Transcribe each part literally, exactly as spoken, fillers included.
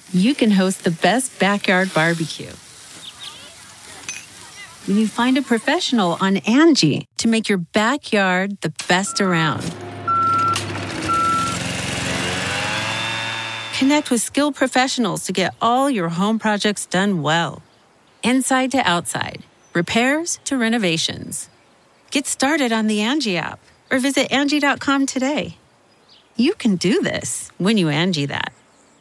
you can host the best backyard barbecue. When you find a professional on Angie to make your backyard the best around. Connect with skilled professionals to get all your home projects done well. Inside to outside, repairs to renovations. Get started on the Angie app or visit Angie dot com today. You can do this when you Angie that.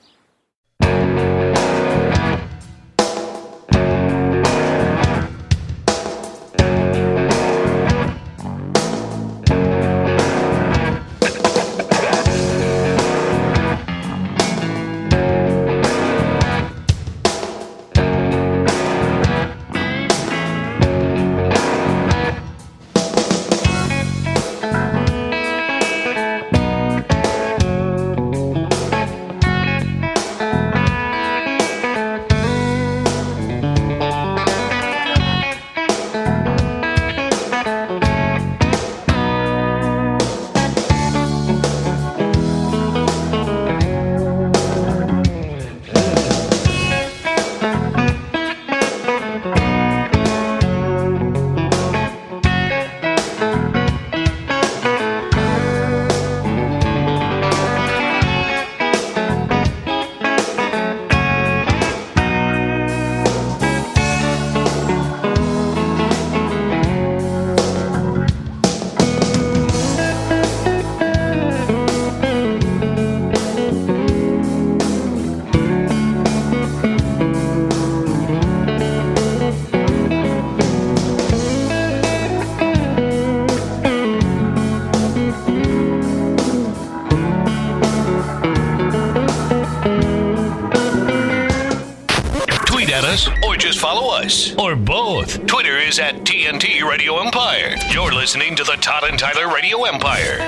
Or just follow us. Or both. Twitter is at T N T Radio Empire. You're listening to the Todd and Tyler Radio Empire.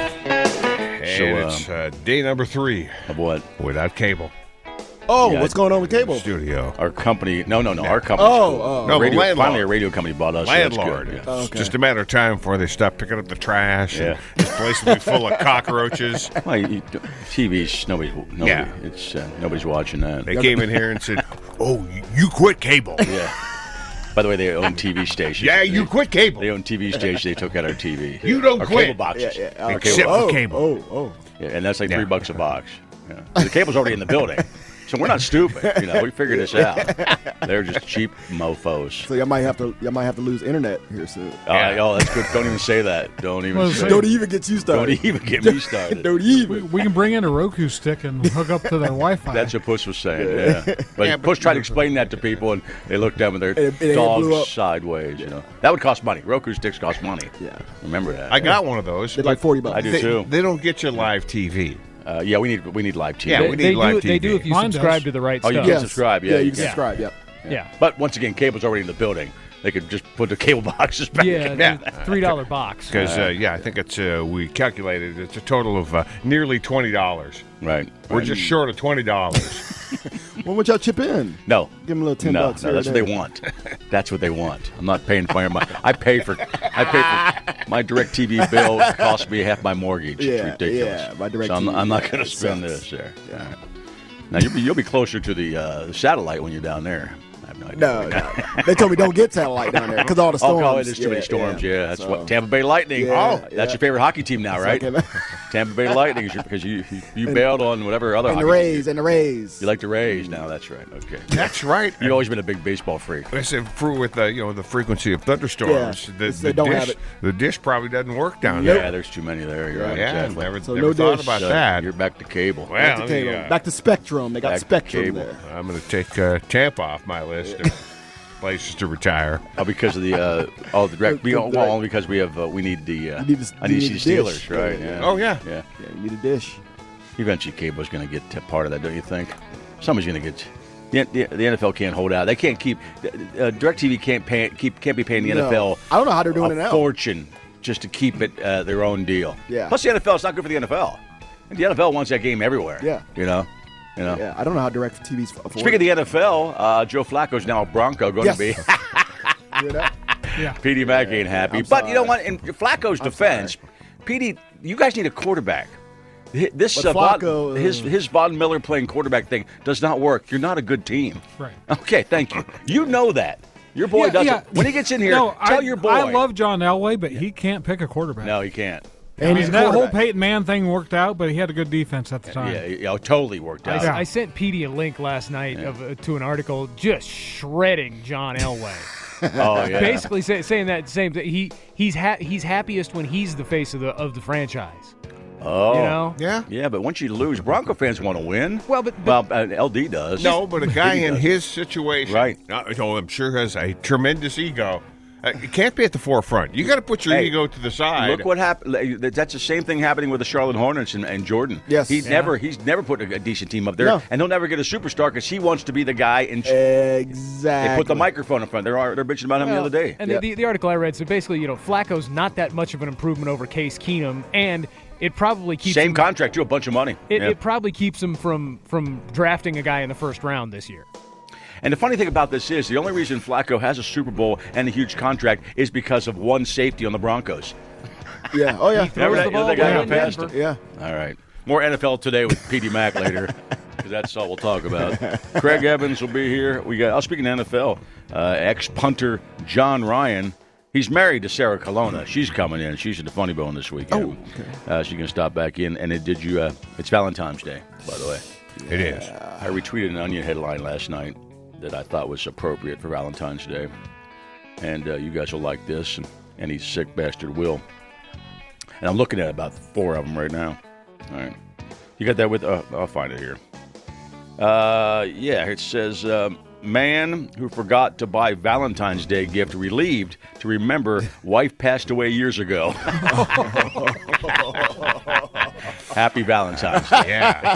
And So, it's uh, day number three. Of what? Without cable. Oh, Yeah, what's going on with cable? Studio. Our company, no, no, no, our company. Oh, oh. No, but radio, landlord. finally a radio company bought us. so that's Landlord. good, yeah. Oh, It's okay. just a matter of time before they stop picking up the trash. Yeah. And this place will be full of cockroaches. Well, you, T V's, nobody's, nobody, Yeah. it's, uh, nobody's watching that. They came in here and said, oh, you quit cable. Yeah. By the way, they own T V stations. Yeah, you They- quit cable. They own T V stations. They took out our T V. You don't our quit. cable boxes. Yeah, yeah. Our Except cable, for oh, cable. Oh, oh. yeah, and that's like Yeah. three bucks a box. Yeah. The cable's already in the building. So we're not stupid, you know. We figured this out. They're just cheap mofo's. So y'all might have to y'all might have to lose internet here soon. Oh, oh, that's good. Don't even say that. Don't even Well, say Don't it. even get you started. Don't even get me started. Don't We, even. we can bring in a Roku stick and hook up to their Wi-Fi. That's what Puss was saying, yeah. But, Yeah, but- Puss tried to explain that to people, and they looked down with their And it- and it dogs blew up. sideways, you know. That would cost money. Roku sticks cost money. Yeah. Remember that. I got one of those. They're like but forty bucks. I do they, too. They don't get you live T V. Uh, yeah, we need we need live T V. Yeah, They, we they need live do. T V. They do if you Mine subscribe does. to the right Oh, you stuff. can Yes. subscribe. Yeah, Yeah, you you can can. subscribe. Yep. Yeah. But once again, cable's already in the building. They could just put the cable boxes back. Yeah, Yeah. the three dollar box. Because, uh, yeah, I think it's, uh, we calculated it's a total of uh, nearly twenty dollars. Right. We're just short of twenty dollars. When would y'all chip in? No. Give them a little ten no, bucks. no, here that's or what they there. want. That's what they want. I'm not paying for my. I pay for. I pay for my direct T V bill. Costs me half my mortgage. Yeah, it's ridiculous. yeah, my DirecTV, so I'm, I'm not yeah, going it to spend sucks. this there. Yeah. Now you'll be you'll be closer to the uh, satellite when you're down there. I have no idea. No, no. They told me don't get satellite down there because all the Oh, storms. oh, there's too many storms. Yeah, that's So- what Tampa Bay Lightning. Yeah, oh, yeah. that's your favorite hockey team now, right? Second. Tampa Bay Lightning is your, because you you, you And- bailed on whatever other And the hockey Rays, team. and the Rays. You like the Rays now? That's right. Okay. That's right. You've always been a big baseball freak. I said for with the you know the frequency of thunderstorms, Yeah, the, it's- the they don't dish have it. the dish probably doesn't work down Yeah, there. there's too many there. You're right. Yeah, exactly. never, So never no thought dish. about So that. You're back to cable. Well, Back to, let cable. me, uh, Back to Spectrum. They got back to Spectrum cable. there. I'm going to take uh, Tampa off my list of places to retire. Oh, because of the uh, oh the direct. We, The- well, the- only because we have uh, we need the. Uh, You need the- I need you to need see the the dish. Steelers, right? Yeah. Yeah. Oh yeah, Yeah. Yeah, you need a dish. Eventually, cable's going to get to part of that, don't you think? Somebody's going to get. The, the, the N F L can't hold out. They can't keep. Uh, DirecTV can't pay. Keep can't be paying the No. N F L. I don't know how they're doing a it now. fortune just to keep it uh, their own deal. Yeah. Plus, the N F L is not good for the N F L. And the N F L wants that game everywhere. Yeah. You know. You know. Yeah, I don't know how direct TV's afford. Speaking of the N F L, uh, Joe Flacco's now a Bronco going Yes. to be. You hear that? Yeah. P D Mack ain't happy. I'm but you know sorry. what? In Flacco's defense, P D, you guys need a quarterback. Hi- This But uh, Von- Flacco, uh, his his Von Miller playing quarterback thing does not work. You're not a good team. Right. Okay, thank you. You know that. Your boy Yeah, doesn't. yeah. When he gets in here, No, tell I, your boy. I love John Elway, but he can't pick a quarterback. No, he can't. And I he's mean, a that whole quarterback. Peyton Mann thing worked out, but he had a good defense at the time. Yeah, yeah, it totally worked I, out. Yeah. I sent Petey a link last night of, uh, to an article just shredding John Elway. Oh yeah. Basically say, saying that same thing. He he's ha- he's happiest when he's the face of the of the franchise. Oh. You know? Yeah. Yeah, but once you lose, Bronco fans want to win. Well, but- but- well, uh, L D does. No, but a guy He in does. his situation, Right. uh, oh, I'm sure has a tremendous ego. Uh, it can't be at the forefront. You got to put your Hey, ego to the side. Look what happened. That's the same thing happening with the Charlotte Hornets and, and Jordan. Yes. He's Yeah. never he's never put a, a decent team up there, No. and he'll never get a superstar because he wants to be the guy in. Exactly. They put the microphone in front. They're they're bitching about him Well, the other day. And Yep. the, the article I read said basically, you know, Flacco's not that much of an improvement over Case Keenum, and it probably keeps Same him, contract, too, a bunch of money. It, Yeah. it probably keeps him from from drafting a guy in the first round this year. And the funny thing about this is the only reason Flacco has a Super Bowl and a huge contract is because of one safety on the Broncos. Yeah. Oh yeah. Remember that, the ball that guy well got in past Denver. him? Yeah. All right. More N F L Today with P D Mac later, because that's all we'll talk about. Craig Evans will be here. We got. Oh, speaking of N F L, uh, ex-punter John Ryan. He's married to Sarah Colonna. She's coming in. She's at the Funny Bone this weekend. Oh, okay. Uh, she can stop back in. And it did you? Uh, it's Valentine's Day, by the way. It is. I retweeted an Onion headline last night that I thought was appropriate for Valentine's Day, and uh, you guys will like this, and any sick bastard will. And I'm looking at about four of them right now. All right, you got that with? Uh, I'll find it here. Uh, yeah, it says um, man who forgot to buy Valentine's Day gift relieved to remember wife passed away years ago. Happy Valentine's Day. Yeah.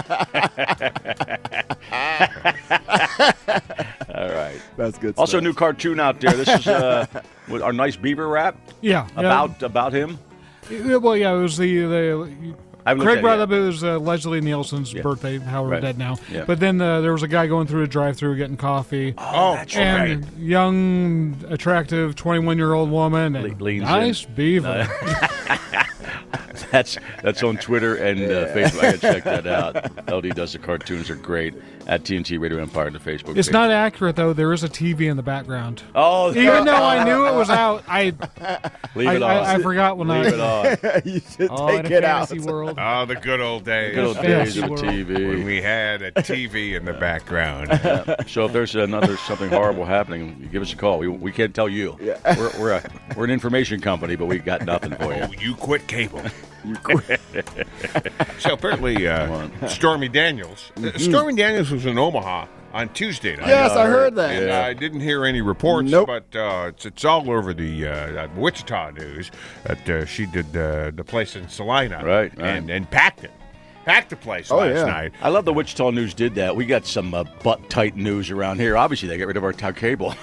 All right. That's good. Also, a stuff. new cartoon out there. This is uh, with our nice beaver rap Yeah. about about him. Yeah, well, yeah, it was the. the I haven't looked Craig at it brought yet. up it was uh, Leslie Nielsen's Yeah. birthday, however Right. dead now. Yeah. But then uh, there was a guy going through a drive-through getting coffee. Oh, that's and right. young, attractive twenty-one-year-old woman. And Le- leans nice in. beaver. That's that's on Twitter and uh, Facebook. I gotta check that out. L D does the cartoons; are great at T N T Radio Empire and the Facebook. It's page. not accurate, though. There is a T V in the background. Oh, Even though I knew it was out, I leave I, it on. I, I forgot when leave it I. on. you should Oh, in take a it out. fantasy world. Oh, the good old days. Good old Yeah. days of the T When V. we had a T V in the background. So if there's another something horrible happening, give us a call. We, we can't tell you. Yeah. We're we're, a, we're an information company, but we got nothing for you. Oh, you quit cable. You quit. So apparently, uh, on. Stormy Daniels. uh, Stormy Daniels was in Omaha on Tuesday night. Yes, I heard that. And I didn't hear any reports, Nope. but uh, it's, it's all over the uh, Wichita news that uh, she did uh, the place in Salina, Right, right. and and packed it, packed the place Oh, last yeah. night. I love the Wichita News did that. We got some uh, butt tight news around here. Obviously, they got rid of our t- cable.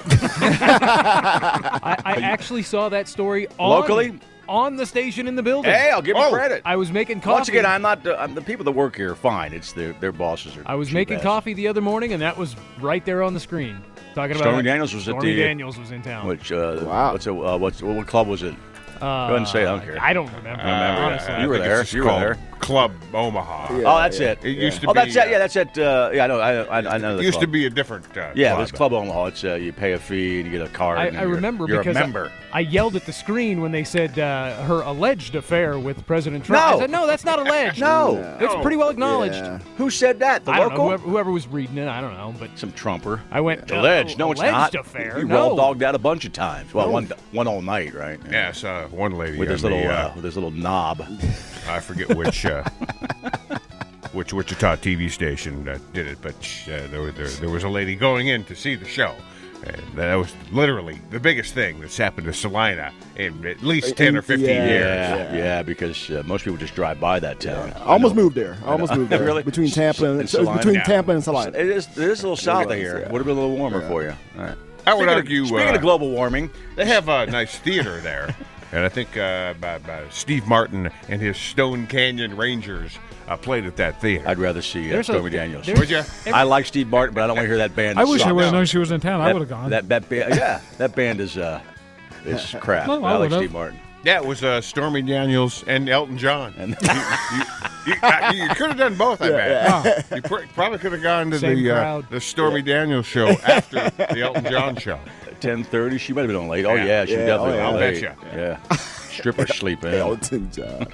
I, I actually saw that story on, Locally? on the station in the building. Hey, I'll give them Oh. credit. I was making coffee. Once again, I'm not uh, I'm, the people that work here are fine. It's their their bosses are. I was cheap making asses. coffee the other morning, and that was right there on the screen. Talking about Stormy Daniels was at Stormy the- Daniels was in town. Which uh, Wow. what's it, uh, what's what club was it? Uh, Go ahead and say it, I don't care. I don't remember. Uh, honestly. I You were think there. It's just You were called there. Club Omaha. Yeah. Oh, that's it. It used to oh, be. that's it. uh, Yeah, that's it. Uh, yeah, I know. I, I, I know. It The used to club. be a different. Uh, Yeah, club. there's Club Omaha. It's uh, you pay a fee and you get a card. I, and I you're- remember you're because a I, member. I yelled at the screen when they said uh, her alleged affair with President Trump. No. I said, no, that's not alleged. No. It's pretty well acknowledged. Yeah. Who said that? The I don't local? know. Whoever, whoever was reading it, I don't know. But Some Trumper. I went, It's alleged. uh, No, it's alleged not. affair. You no. raw dogged that a bunch of times. Well, one one all night, right? Yes, uh, one lady With on his little the, uh, uh, with his little knob. I forget which uh, which Wichita T V station that did it, but uh, there, was- there there was a lady going in to see the show, and that was literally the biggest thing that's happened to Salina in at least ten or fifteen Yeah. years. Yeah, yeah, because uh, most people just drive by that town. I almost moved there. I almost moved there. Really? Between Tampa and, And so it was Salina? between Yeah. Tampa and Salina. It is, it is a little south of was, here. yeah. Would have been a little warmer for you. All right. I would Speaking argue Of, speaking uh, of global warming, they have a nice theater there, and I think uh, by, by Steve Martin and his Stone Canyon Rangers uh, played at that theater. I'd rather see uh, There's a- Stormy Daniels. there's- Would you? I like Steve Martin, but I don't want to hear that band. I wish I suck. would have known she was in town. I That- would have gone. That that band, yeah, that band is uh, is crap. No, but I I like would've. Steve Martin. Yeah, it was uh, Stormy Daniels and Elton John. And you, you, you, uh, you could have done both, I Yeah, bet. You pr- probably could have gone to Same the uh, crowd. the Stormy Daniels show after the Elton John show. ten thirty, she might have been on late. Oh, Yeah. yeah, she Yeah, definitely oh, yeah. on I'll late. bet ya. Yeah. Stripper sleeping. Elton John.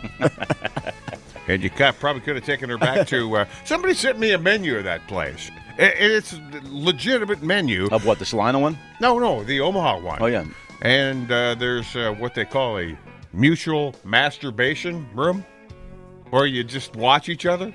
And you ca- probably could have taken her back to. Uh, somebody sent me a menu of that place. And it's a legitimate menu. Of what, the Salina one? No, no, the Omaha one. Oh, yeah. And uh, there's uh, what they call a mutual masturbation room, where you just watch each other.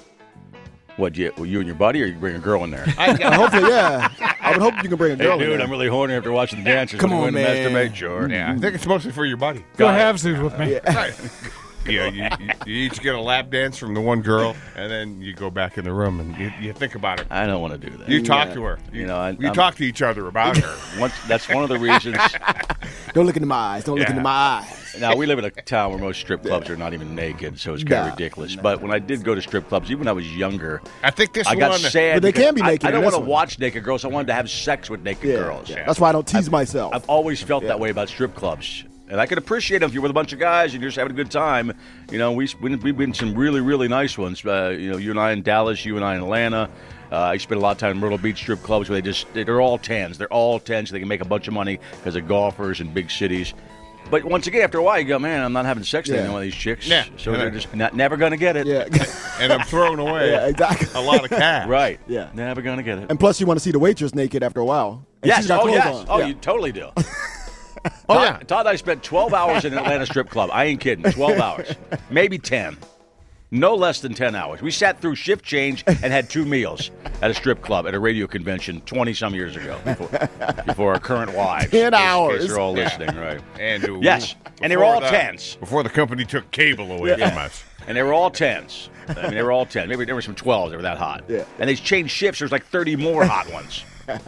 What, you, you and your buddy, or you bring a girl in there? I, Uh, hopefully, yeah. I would hope you can bring a Hey, girl in dude, there. I'm really horny after watching the dancers. Come Wanna on, go in and man. Masturbate? Sure. yeah, I think it's mostly for your buddy. Go Got it. halvesies with me. Right. Yeah, you, you, you each get a lap dance from the one girl, and then you go back in the room and you, you think about it. I don't want to do that. You talk Yeah. to her. You, You know, I- you I'm- talk to each other about her. Once, that's one of the reasons. Don't look into my eyes. Don't look Yeah. into my eyes. Now, we live in a town where most strip clubs are not even naked, so it's kind of Nah. ridiculous. But when I did go to strip clubs, even when I was younger, I think this I got one. sad. But they because can be I- naked I, don't in want this to one. watch naked girls. I wanted to have sex with naked Yeah, girls. yeah. That's why I don't tease myself. I've always felt Yeah. that way about strip clubs. And I can appreciate them if you're with a bunch of guys and you're just having a good time. You know, we, we, we've been some really, really nice ones. Uh, you know, you and I in Dallas, you and I in Atlanta. Uh, I spent a lot of time in Myrtle Beach strip clubs where they just, they're all tens. They're all tens. So they can make a bunch of money because of golfers in big cities. But once again, after a while, you go, man, I'm not having sex with Yeah. any one of these chicks. Yeah. So they're just not, never going to get it. yeah. and I'm throwing away Yeah, exactly. a lot of cash. Right. Yeah. Never going to get it. And plus, you want to see the waitress naked after a while. And Yes. she's got Oh, clothes yes. on. Oh, Yeah. you totally do. Oh, Todd, yeah. Todd and I spent twelve hours in an Atlanta strip club. I ain't kidding. twelve hours. Maybe ten. No less than ten hours. We sat through shift change and had two meals at a strip club at a radio convention twenty-some years ago before, before our current wives. ten in case- in hours. case they're all Yeah. listening, right? And uh, Yes. And they were before all the- tens. Before the company took cable away Yeah. from us. And they were all tens. I mean, they were all tens. Maybe there were some twelves that were that hot. Yeah. And they changed shifts. There's like thirty more hot ones.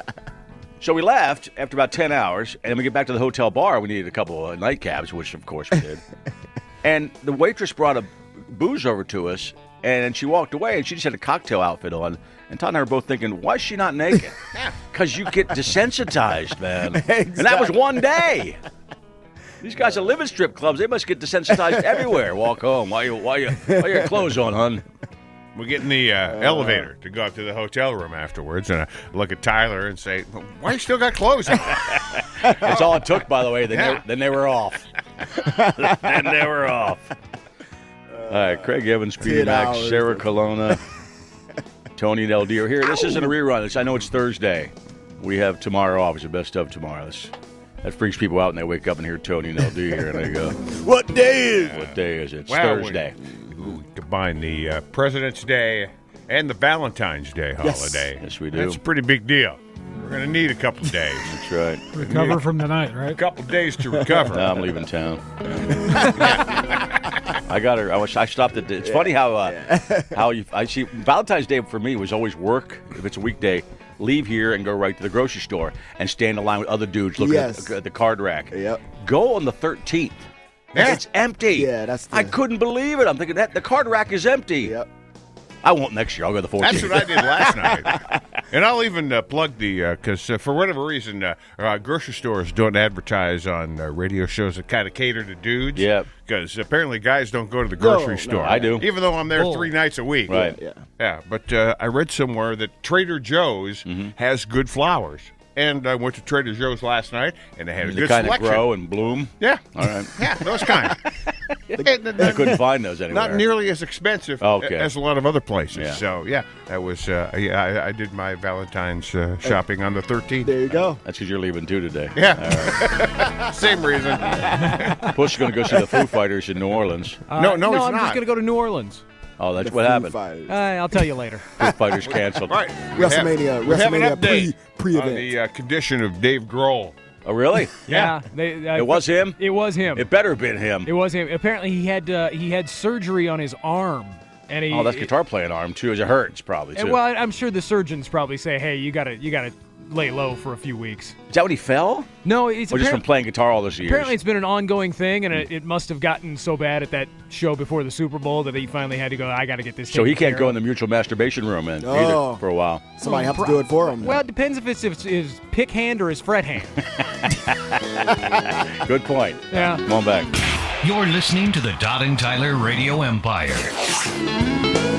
So we left after about ten hours, and we get back to the hotel bar. We needed a couple of nightcaps, which of course we did. And the waitress brought a booze over to us, and she walked away, and she just had a cocktail outfit on. And Todd and I were both thinking, why is she not naked? Because you get desensitized, man. And that was one day. These guys that live in strip clubs, they must get desensitized everywhere. Walk home. Why you, why you, why your clothes on, hun? We get in the uh, elevator to go up to the hotel room afterwards, and I look at Tyler and say, "Why you still got clothes on?" That's all it took, by the way. Then, Yeah. they, then they were off. then they were off. All right, Craig Evans, Speedy ten Max, hours. Sarah Colonna, Tony and L D are here. This isn't a rerun. It's, I know it's Thursday. We have tomorrow off. It's the best of tomorrow. This, that freaks people out, and they wake up and hear Tony and L D here, and they go, What day is what day is it? It's Well, we- Thursday. We combine the uh, President's Day and the Valentine's Day Yes. holiday. Yes, we do. That's a pretty big deal. We're going to need a couple of days. That's right. Recover from the night, a right? couple of days to recover. Now I'm leaving town. I got her. I, was, I stopped at. The, it's funny how uh, how you. I see Valentine's Day for me was always work. If it's a weekday, leave here and go right to the grocery store and stand in line with other dudes looking Yes. at, the, at the card rack. Yep. Go on the thirteenth. Yeah. It's empty. Yeah, that's the- I couldn't believe it. I'm thinking that the card rack is empty. Yep. I won't next year. I'll go the fourteenth. That's what I did last night. And I'll even uh, plug the, because uh, for whatever reason, uh, uh, grocery stores don't advertise on uh, radio shows that kind of cater to dudes. Yep. Because apparently guys don't go to the grocery no, store. I do. Even though I'm there Bull. three nights a week. Right. Yeah. Yeah, but uh, I read somewhere that Trader Joe's Mm-hmm. has good flowers. And I went to Trader Joe's last night, and they had a They good kind of selection. grow and bloom. Yeah. All right. Yeah, those kind. I couldn't find those anywhere. Not nearly as expensive Okay. as a lot of other places. Yeah. So, yeah, that was, uh, yeah, I, I did my Valentine's uh, shopping on the thirteenth. There you go. That's because you're leaving too today. Yeah. Same reason. Bush is going to go see the Foo Fighters in New Orleans. Uh, No, no, no it's I'm not. just going to go to New Orleans. Oh, that's The what Foo happened. Fighters. Uh, I'll tell you later. Foo Fighters canceled. Right. WrestleMania- We have an WrestleMania update pre- pre-event. on the uh, condition of Dave Grohl. Oh, really? Yeah, they, uh, It was him? It was him. It better have been him. It was him. Apparently, he had uh, he had surgery on his arm, and he. Oh, that's guitar playing arm, too. It hurts, probably, too. And, well, I'm sure the surgeons probably say, "Hey, you gotta you gotta lay low for a few weeks. Is that when he fell? No, it's Or just appar- from playing guitar all those years? apparently it's been an ongoing thing, and it, it must have gotten so bad at that show before the Super Bowl that he finally had to go, I got to get this So he taken can't care go of." in the mutual masturbation room and Oh. either for a while. Somebody have to do it for him. Well, it depends if it's, if it's his pick hand or his fret hand. Good point. Yeah. Come on back. You're listening to the Todd and Tyler Radio Empire.